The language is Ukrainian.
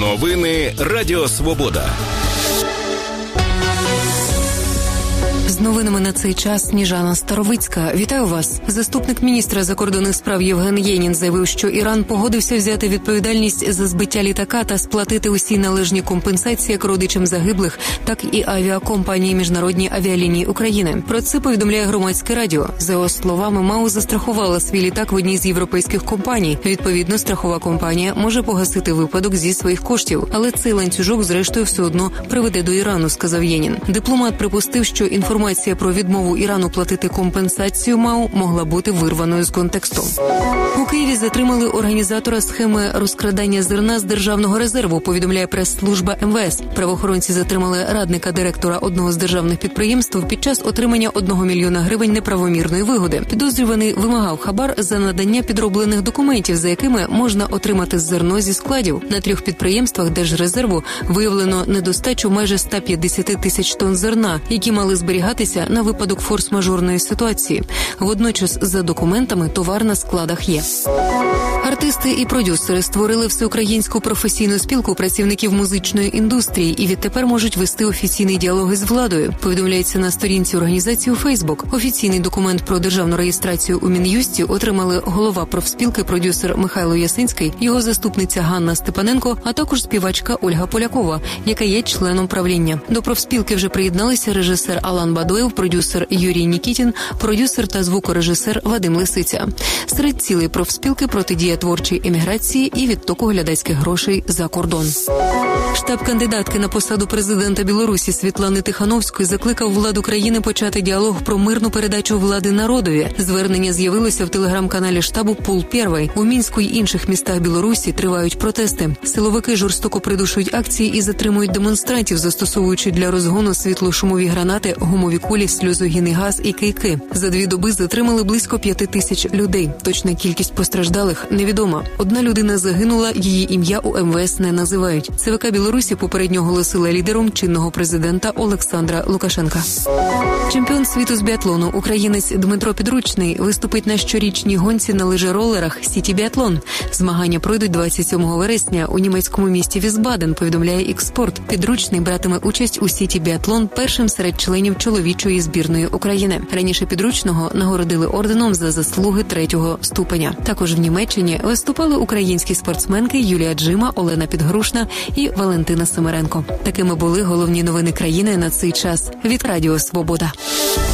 Новини Радіо Свобода. З новинами на цей час Сніжана Старовицька. Вітаю вас. Заступник міністра закордонних справ Євген Єнін заявив, що Іран погодився взяти відповідальність за збиття літака та сплатити усі належні компенсації як родичам загиблих, так і авіакомпанії Міжнародні авіалінії України. Про це повідомляє Громадське радіо. За його словами, МАУ застрахувала свій літак в одній з європейських компаній. Відповідно, страхова компанія може погасити випадок зі своїх коштів. Але цей ланцюжок, зрештою, все одно приведе до Ірану, сказав Єнін. Дипломат припустив, що інформація про відмову Ірану платити компенсацію МАУ могла бути вирваною з контексту. У Києві затримали організатора схеми розкрадання зерна з державного резерву, повідомляє прес-служба МВС. Правоохоронці затримали радника директора одного з державних підприємств під час отримання 1 мільйона гривень неправомірної вигоди. Підозрюваний вимагав хабар за надання підроблених документів, за якими можна отримати зерно зі складів. На 3 підприємствах Держрезерву виявлено недостачу майже 150 тисяч тонн зерна, які мали зберігатися на випадок форс-мажорної ситуації. Водночас, за документами, товар на складах є. Артисти і продюсери створили всеукраїнську професійну спілку працівників музичної індустрії і відтепер можуть вести офіційний діалог із владою. Повідомляється на сторінці організації у Фейсбук. Офіційний документ про державну реєстрацію у Мін'юсті отримали голова профспілки, продюсер Михайло Ясинський, його заступниця Ганна Степаненко, а також співачка Ольга Полякова, яка є членом правління. До профспілки вже приєдналися режисер Алан Бадоєв, продюсер Юрій Нікітін, продюсер та звукорежисер Вадим Лисиця. Серед цілей профспілки протидія творчій еміграції і відтоку глядацьких грошей за кордон. Штаб кандидатки на посаду президента Білорусі Світлани Тихановської закликав владу країни почати діалог про мирну передачу влади народові. Звернення з'явилося в телеграм-каналі штабу «Пул Первий». У Мінську й інших містах Білорусі тривають протести. Силовики жорстоко придушують акції і затримують демонстрантів, застосовуючи для розгону світло-шумові гранати, гумові кулі, сльозогінний газ і кийки. За 2 доби затримали близько 5 тисяч людей. Точна кількість постраждалих невідома. 1 людина загинула, її ім'я у МВС не називають. ЦВК Білорусі попередньо оголосила лідером чинного президента Олександра Лукашенка. Чемпіон світу з біатлону, українець Дмитро Підручний, виступить на щорічній гонці на лижеролерах «Сіті Біатлон». Змагання пройдуть 27 вересня у німецькому місті Вісбаден, повідомляє «Ікспорт». Підручний братиме участь у «Сіті Біатлон» першим серед членів чоловічої збірної України. Раніше Підручного нагородили орденом за заслуги 3-го ступеня. Також в Німеччині виступали українські спортсменки Юлія Джима, Олена Підгрушна і Валентина Семеренко. Такими були головні новини країни на цей час від Радіо Свобода.